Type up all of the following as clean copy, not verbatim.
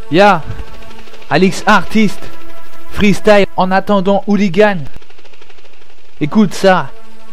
Ya, Alix artiste, freestyle en attendant hooligan. Écoute ça.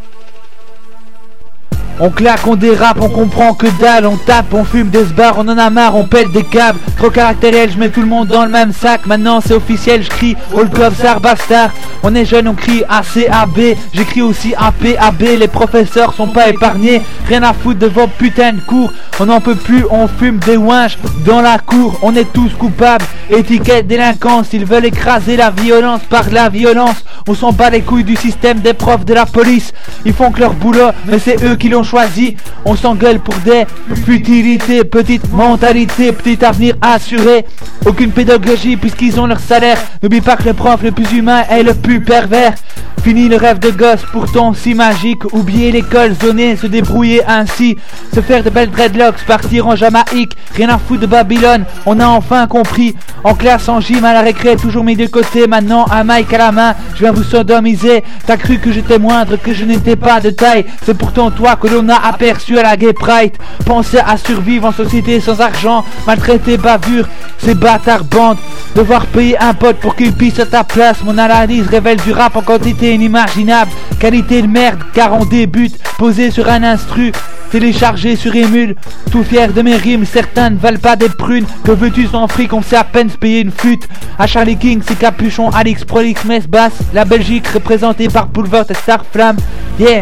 On claque, on dérape, on comprend que dalle, on tape, on fume des sbars, on en a marre, on pète des câbles. Trop caractériel, je mets tout le monde dans le même sac. Maintenant c'est officiel, je crie all club star bastard. On est jeune, on crie ACAB, j'écris aussi APAB. Les professeurs sont pas épargnés, rien à foutre de vos putains de cours. On n'en peut plus, on fume des ouinges dans la cour. On est tous coupables, étiquette délinquance. Ils veulent écraser la violence par la violence. On s'en bat les couilles du système des profs de la police. Ils font que leur boulot, mais c'est eux qui l'ont choisi. On s'engueule pour des futilités, petite mentalité, petit avenir assuré. Aucune pédagogie puisqu'ils ont leur salaire. N'oublie pas que le prof le plus humain est le plus pervers. Fini le rêve de gosse pourtant si magique. Oublier l'école zonée, se débrouiller ainsi. Se faire de belles dreadlocks, partir en Jamaïque. Rien à foutre de Babylone, on a enfin compris. En classe, en gym, à la récré, toujours mis de côté. Maintenant un mic à la main, je viens vous sodomiser. T'as cru que j'étais moindre, que je n'étais pas de taille. C'est pourtant toi que l'on a aperçu à la Gay Pride. Pensez à survivre en société sans argent. Maltraiter, bavure, ces bâtards bandes. Devoir payer un pote pour qu'il pisse à ta place. Mon analyse révèle du rap en quantité inimaginable. Qualité de merde car on débute. Posé sur un instru, téléchargé sur Emule. Tout fier de mes rimes, certains ne valent pas des prunes. Que veux-tu sans fric, on sait à peine se payer une flûte. À Charlie King, c'est Capuchon, Alix, Prolix, Mess, Bass. La Belgique représentée par Boulevard et Starflamme. Yeah.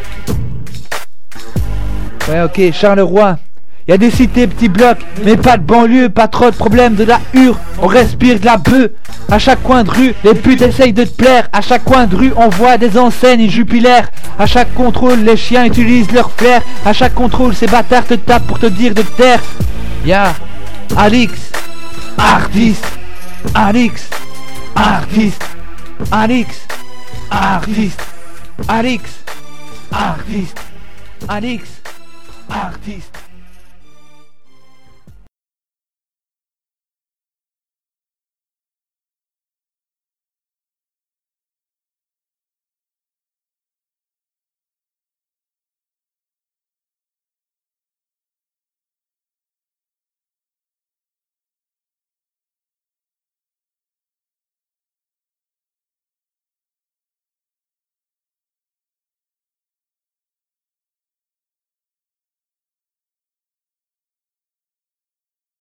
Ouais, ok, Charleroi. Y'a des cités, petits blocs, mais pas de banlieue, pas trop de problèmes de la hure. On respire de la bœuf. À chaque coin de rue, les putes essayent de te plaire. À chaque coin de rue, on voit des enseignes jupilaires. À chaque contrôle, les chiens utilisent leur flair. À chaque contrôle, ces bâtards te tapent pour te dire de te taire. Ya, Alix, artiste. Alix, artiste. Alix, artiste. Alix, artiste. Alix, artiste.